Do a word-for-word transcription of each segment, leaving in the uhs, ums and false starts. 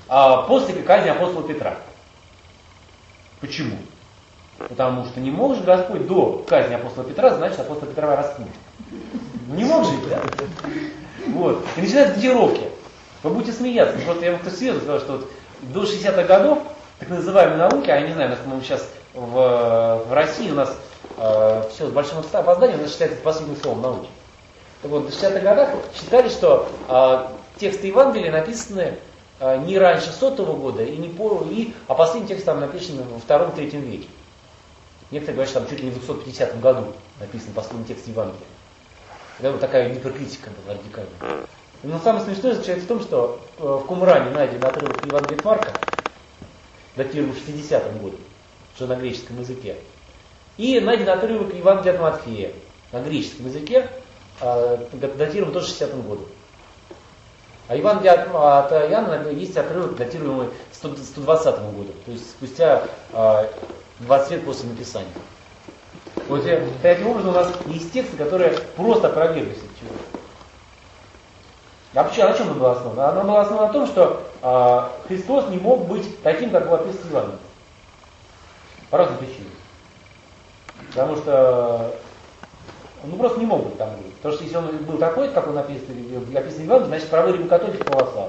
а, после казни апостола Петра. Почему? Потому что не мог же Господь до казни апостола Петра, значит, апостола Петра распнуть. Ну не мог же, да? Вот. И начинаются датировки. Вы будете смеяться. Просто я вам кто серьезно сказал, что вот до шестидесятых годов, так называемой науки, а я не знаю, у нас, по-моему, сейчас в, в России у нас э, все с большим опозданием, у нас считается последним словом науки. Так вот, в шестидесятых годах считали, что э, тексты Евангелия написаны э, не раньше сотого года, и не по, и, а последний текст там написан во втором-третьем веке. Некоторые говорят, что там чуть ли не в двухсот пятидесятом году написан последний текст Евангелия. Это вот такая гиперкритика была радикальная. Но самое смешное заключается в том, что в Кумране найден отрывок Евангелия от Марка, датирован шестидесятым годом, уже на греческом языке. И найден отрывок Евангелия от Матфея на греческом языке, датирован тоже шестидесятым годом. А Евангелие от, от Иоанна есть отрывок, датируемый сто двадцатым годом, то есть спустя двадцать лет после написания. Вот таким образом у нас есть тексты, которые просто опровергли все теории. А почему, на чем она была основана? Она была основана на том, что э, Христос не мог быть таким, как был описан в Евангелии. По разным причинам. Потому что ну просто не мог быть там. Потому что если он был такой, как он описан, описан в Евангелии, значит правый римокатолик православный.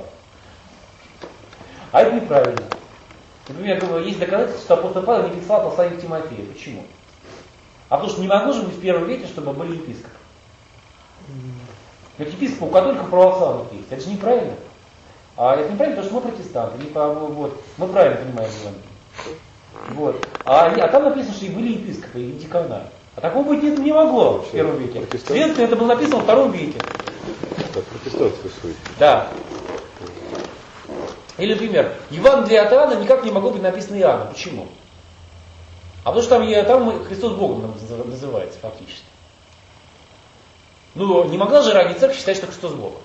А это неправильно. Например, есть доказательство, что апостол Павел не писал послание к Тимофею. Почему? А потому что не могло же быть в первом веке, чтобы были епископы. Ведь епископы у католиков православных есть. Это же неправильно. А это неправильно, потому что мы протестанты. Не, вот, мы правильно понимаем Евангелие. Вот. А, а там написано, что и были епископы, и декана. А такого быть не, не могло в первом веке. Следственно, это было написано во втором веке. Так, протестантская суть. Да. Или, например, Евангелие от Иоанна никак не могло быть написано Иоанном. Почему? А потому что там, там Христос Богом называется фактически. Ну, не могла же ранее церковь считать, что Христос Бог.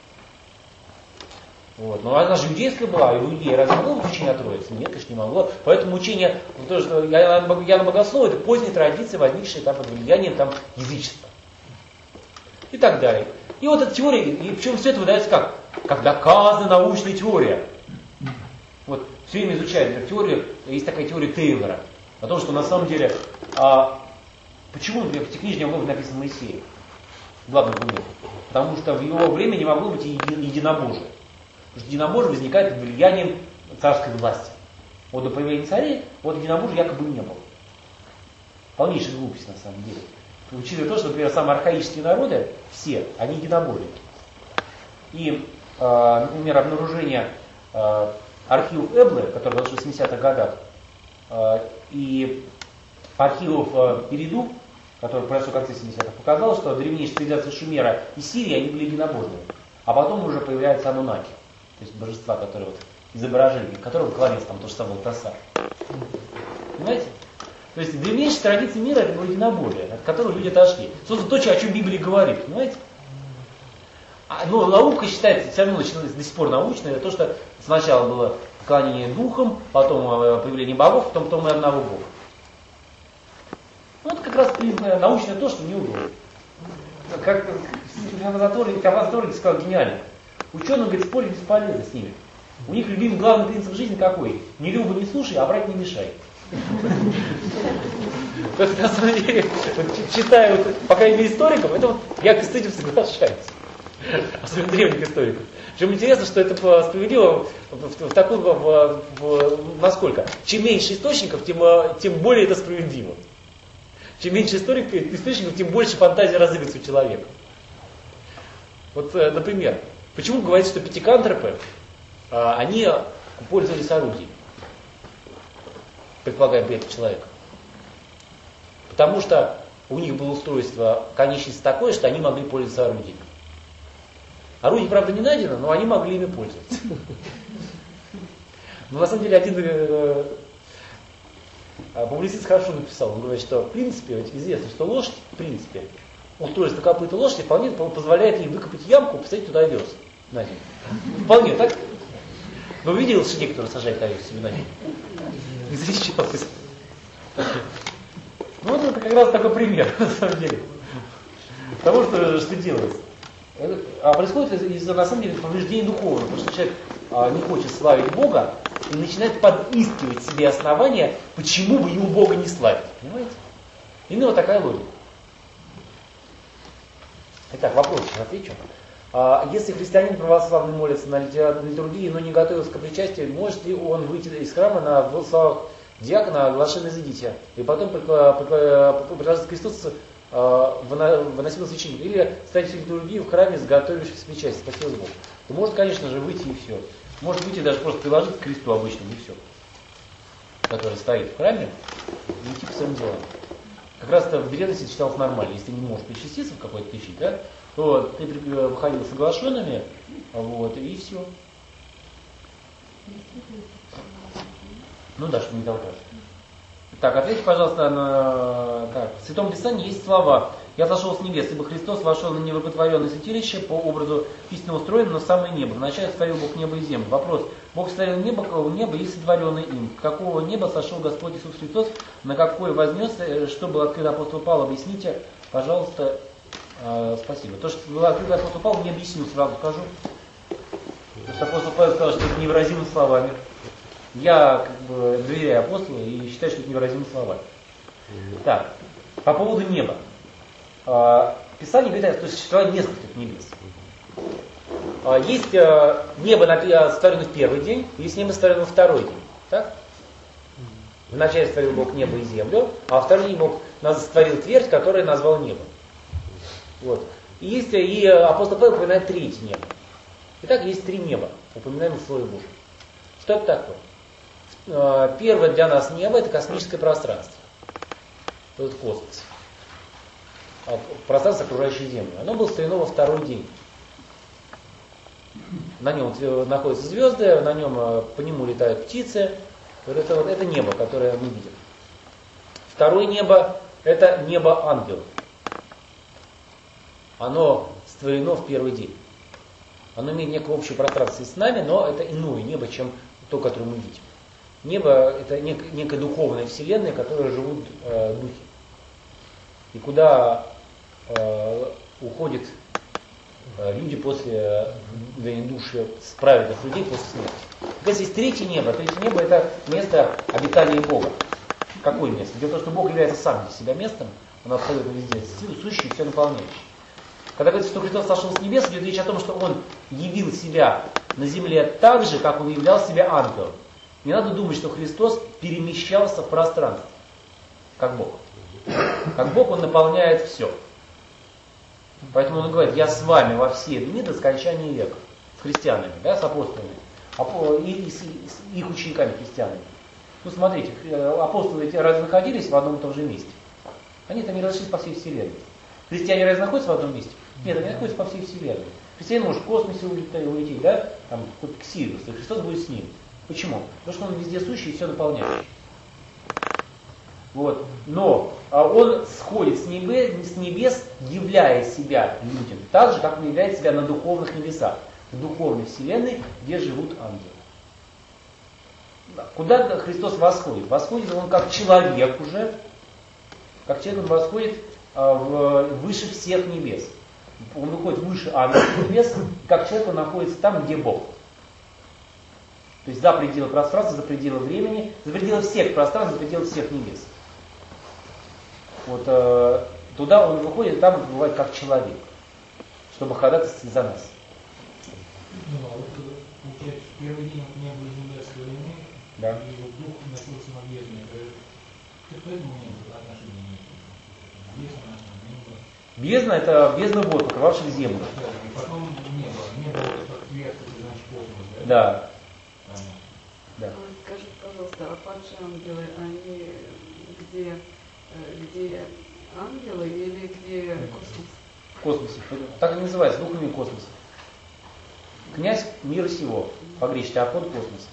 Вот. Но она же иудейская была, и у иудеи разве могло быть учение о Троице? Нет, конечно, не могло. Поэтому учение, то, что Иоанна Богослова, это поздняя традиция, возникшая там под влиянием там, язычества. И так далее. И вот эта теория, и причем все это выдается как? Как доказанная научная теория. Вот все время изучают эту теорию, есть такая теория Тейлора, о том, что на самом деле, а, почему, например, в Пятикнижии не могло быть написано Моисея? Главный аргумент. Потому что в его время не могло быть единобожия. Потому что единобожие возникает под влиянием царской власти. Вот до появления царей, вот единобожия якобы не было. Полнейшая глупость на самом деле. Учитывая то, что, например, самые архаические народы, все, они единобожие. И, э, например, обнаружение э, архивов Эблы, который был в восьмидесятых годах, э, и архивов э, Периду, который произошел в конце семидесятых, показал, что древнейшие цивилизации Шумера и Сирии, они были единобожными. А потом уже появляются анунаки, то есть божества, которые вот изображали, которые кланялись там то же самое Тасар. Понимаете? То есть древнейшие традиции мира это было единобожие, от которого люди отошли. Собственно, то, о чем Библия говорит, понимаете? А, но наука считается, все равно начиналось до сих пор научной, это то, что сначала было поклонение духам, потом появление богов, потом, потом и одного бога. Ну, это как раз научное то, что неудобно. Как Кавазаторик сказал гениально. Ученым, говорит, спорить бесполезно с ними. У них любимый главный принцип жизни какой? Не любо, не слушай, а брать не мешай. На самом деле, читаю, по крайней мере, историков, это вот я с этим соглашаюсь. Особенно древних историков. Причем интересно, что это справедливо в, в таком, в, в, насколько? Чем меньше источников, тем, тем более это справедливо. Чем меньше историк, источников, тем больше фантазии разыгрывается у человека. Вот, например, почему говорится, что пятикантропы, они пользовались орудием, предполагаем при этом человека. Потому что у них было устройство конечности такое, что они могли пользоваться орудием. Орудие, правда, не найдено, но они могли ими пользоваться. Но на самом деле один э, публицист хорошо написал, он говорит, что в принципе известно, что лошадь, в принципе, устройство копыта лошади вполне позволяет ей выкопать ямку и посадить туда овес на зиму. Вполне, так? Но вы видели лошадей, которые сажают овес себе на зиму? Не защищалось. Ну вот это как раз такой пример, на самом деле, того, что, что делается. А происходит из-за, на самом деле, повреждения духовного, потому что человек а, не хочет славить Бога и начинает подыскивать себе основания, почему бы его Бога не славить. Понимаете? Именно вот такая логика. Итак, вопрос сейчас отвечу. А, если христианин православный молится на литургии, но не готовился к причастию, может ли он выйти из храма на словах диакона «Оглашен изыдите», и потом предложить Христос выносил священник, или стать в литургию в храме, сготовившись к причастию, спасибо Богу, то может, конечно же, выйти и все. Может выйти даже просто приложить к кресту обычному и все, который стоит в храме, и идти по своим делам. Как раз это в древности считалось нормально. Если ты не можешь причаститься в какой-то тысячи, да, то ты выходил с оглашенными, вот, и все. Ну да, чтобы не толкать. Так, ответьте, пожалуйста, на... Так, в Святом Писании есть слова: «Я сошел с небес, ибо Христос вошел на невопотворенное святилище, по образу истинно устроено, но самое небо. Вначале сотворил Бог небо и землю». Вопрос: Бог сотворил небо, небо и сотворенное им. С какого неба сошел Господь Иисус Христос, на какое вознесся, что было открыто апостол Павел? Объясните, пожалуйста. Э, спасибо. То, что было открыто апостол Павел, не объяснил, сразу скажу. Потому что апостол Павел сказал, что это невыразимыми словами. Я как бы доверяю апостолу и считаю, что это невыразимые слова. Так, по поводу неба. Писание говорит, что существует несколько небес. Есть небо, сотворено в первый день, есть небо, сотворено во второй день. Так? Вначале сотворил Бог небо и землю, а во второй день Бог сотворил твердь, которую назвал небом. Вот. И, есть, и апостол Павел упоминает третье небо. Итак, есть три неба, упоминаемые в Слове Божьем. Что это такое? Первое для нас небо — это космическое пространство. Это космос. Пространство, окружающее Землю. Оно было сотворено во второй день. На нем находятся звезды, на нем, по нему летают птицы. Это, вот, это небо, которое мы видим. Второе небо — это небо ангелов. Оно сотворено в первый день. Оно имеет некое общее пространство с нами, но это иное небо, чем то, которое мы видим. Небо — это нек- некая духовная вселенная, в которой живут э, духи. И куда э, уходят э, люди после, вернее, души праведных людей после смерти. Так, если есть третье небо, третье небо — это место обитания Бога. Какое место? Дело в том, что Бог является сам для себя местом, Он абсолютно везде сущий и все наполняющий. Когда говорится, что Христос сошел с небес, идет речь о том, что Он явил себя на земле так же, как Он являл себя ангелом. Не надо думать, что Христос перемещался в пространстве, как Бог. Как Бог Он наполняет все. Поэтому Он говорит: я с вами во все дни до скончания века. С христианами, да, с апостолами. И с их учениками-христианами. Ну смотрите, апостолы эти разве находились в одном и том же месте? Они там не разошлись по всей вселенной. Христиане разве находятся в одном месте? Нет, они находятся по всей вселенной. Христианин может в космосе улететь, да, там, хоть к Сириусу, и Христос будет с ним. Почему? Потому что Он везде сущий и все наполняющий. Вот. Но а Он сходит с небес, с небес, являя себя людям, так же, как Он являет себя на духовных небесах, в духовной вселенной, где живут ангелы. Куда Христос восходит? Восходит Он как человек уже, как человек Он восходит а, в, выше всех небес. Он выходит выше ангельских небес, как человек Он находится там, где Бог. То есть за пределы пространства, за пределы времени, за пределы всех пространств, за пределы всех небес. Вот э, туда Он выходит, там Он бывает как человек, чтобы ходатайствовать за нас. Ну, а вот получается, в первый день у меня были земля стороны, да. И вот дух носился на бездне. Поэтому нет отношения нет. Бездна, небо. Бездна — это бездна вод, покрывавших землю. Да, и потом небо. Небо — это как вверх, это значит космос, да? Да. Да. Скажите, пожалуйста, а падшие ангелы, они где, где ангелы или где космос? В космосе. Так и называется, духами космоса. Князь мира сего, по-гречески, Афон космос.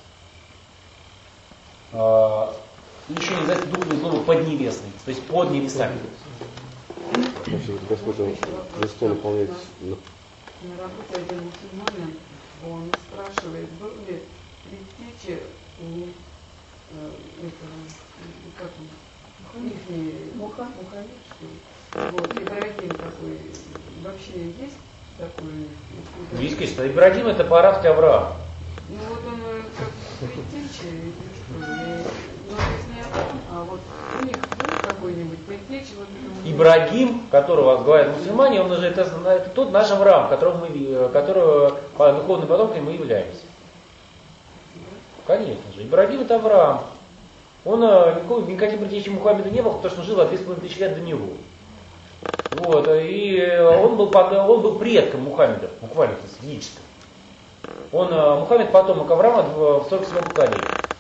А, еще не называется духами злого поднебесный, то есть под небесами. Значит, Господь Он жестко наполняет. На работе один мусульманин, он спрашивает, был ли предтеча у э, этого, как он, их Муха, Мухаммед, что ли? Вот, Ибрагим такой, вообще есть такой? Есть, конечно, Ибрагим — это по-арабски Авраам. Ну вот он э, как предтеча, или что, или, ну то есть не Авраам, а вот у них был какой-нибудь предтеча. Вот, Ибрагим, которого говорят мусульмане, он уже это, это тот наш Авраам, которого мы, которого по духовным потомкам мы являемся. Конечно же. Ибрагим это Авраам. Он никакой, никаким предтечей Мухаммеда не был, потому что он жил две с половиной тысячи лет до него. Вот, и он был, он был предком Мухаммеда, буквально физически. Он, Мухаммед, потомок Авраама в сорок седьмом поколении.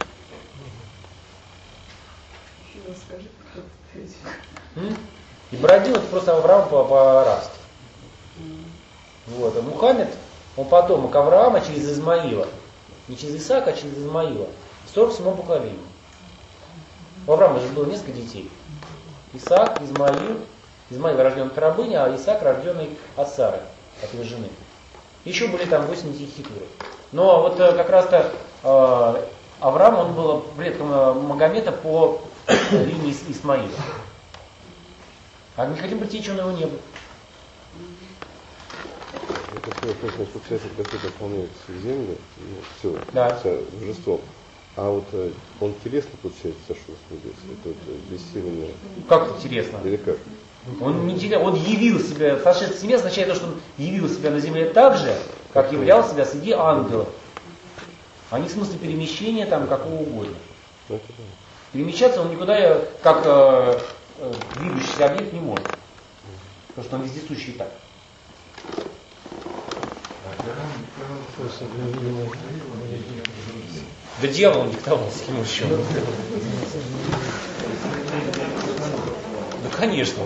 Еще раз скажи, кто это. Ибрагим это просто Авраам по-арабски. Вот, а Мухаммед, он потомок Авраама через Измаила. Не через Исаака, а через Измаила. В сорок седьмом поколении. У Авраама же было несколько детей. Исаак, Измаил. Измаил рожден от рабыни, а Исаак рожденный от Сары, от его жены. Еще были там восемь детей Хитуры. Но вот как раз-то э, Авраам, он был предком Магомета по линии Исмаила. А никаким предтечей он его не был. Это все вопрос, что получается, Господь наполняет всю землю, ну, все, да. все божеством. А вот он телесно, получается, сошел с небес. Это вот бессильно. Как это интересно? Или как? Он, не, он явил себя, сошедший с небес означает то, что он явил себя на земле так же, как являл себя среди ангелов. А не в смысле перемещения там какого угодно. Перемещаться он никуда, как э, э, двигающийся объект, не может. Потому что он вездесущий и так. Да дьявол диктовал, с кем еще. Да конечно.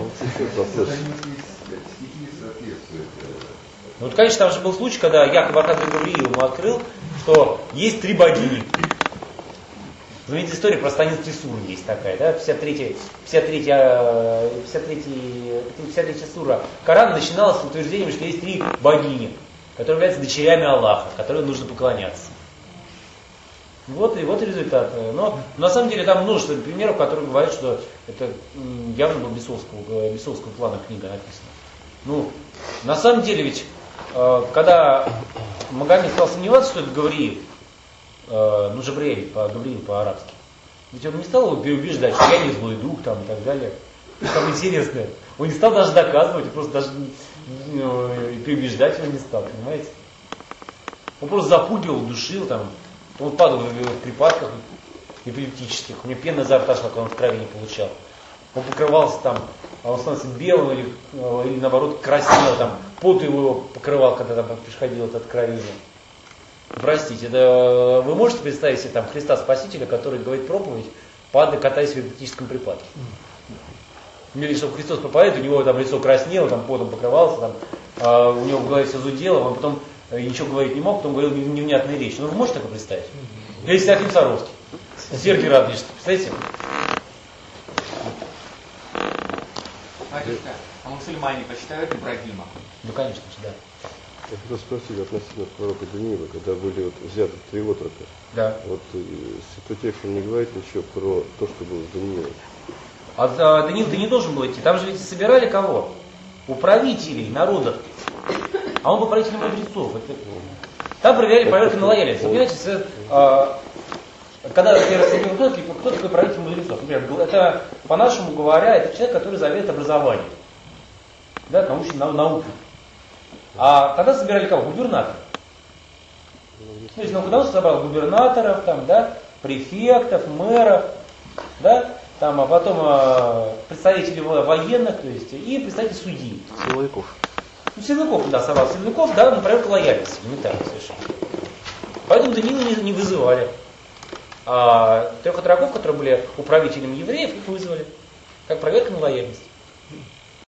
Ну вот, конечно, там же был случай, когда Яков Архангел Гавриил ему открыл, что есть три богини. Знаменитая история про станицу Сур есть такая, да, пятьдесят третья, пятьдесят третья, пятьдесят третья, пятьдесят третья сура Корана начиналась с утверждением, что есть три богини, которые являются дочерями Аллаха, которым нужно поклоняться. Вот и вот результат. Но на самом деле там множество примеров, которые говорят, что это явно был бесовского, бесовского плана книга написана. Ну, на самом деле ведь, когда Магомед стал сомневаться, что это Гавриил, ну Жабриэль, по Гавриил по-арабски, ведь он не стал его переубеждать, что я не злой дух там, и так далее. Самое интересное, он не стал даже доказывать, просто даже ну, переубеждать его не стал, понимаете? Он просто запугивал, душил там. Он падал в припадках эпилептических, у него пена изо рта шла, когда он в крови не получал. Он покрывался там, он становился белым или, или наоборот краснел, там, пот его покрывал, когда там приходило это откровение. Простите, это вы можете представить себе там Христа Спасителя, который говорит проповедь, падая, катаясь в эпилептическом припадке? Или чтобы Христос проповедует, у него там лицо краснело, там потом покрывался, там, а у него в голове все зудело, он потом ничего говорить не мог, потом говорил невнятные речи. Ну вы можете такое представить? Или Серафим Саровский, Сергий Радонежский, представляете? Батюшка, а мусульмане почитают Ибрагима? Ну конечно же, да. Я хотел спросить относительно пророка Даниила, когда были вот взяты три отрока. Да. Вот Святой Текст не говорит ничего про то, что было с Даниилом. А, а Даниил ты не должен был идти. Там же ведь собирали кого? Управителей народов. А он был правителем мудрецов. Там проверяли проверки на лояльность. Вы понимаете, а, когда я рассмотрел, кто, кто такой правитель мудрецов? Например, это, по-нашему говоря, это человек, который заведует образованием. Да, научной наукой. А когда собирали кого? Губернатор. То есть Навуходоносор собрал губернаторов, там, да, префектов, мэров, да, там, а потом а, представителей военных, то есть, и представителей судей. Силовиков. Ну, силовиков, да, собрал силовиков, да, на проверку лояльности, элементарно совершенно. Поэтому Даниила не, не вызывали. А трех отроков, которые были управителями евреев, их вызвали. Как проверка на лояльность.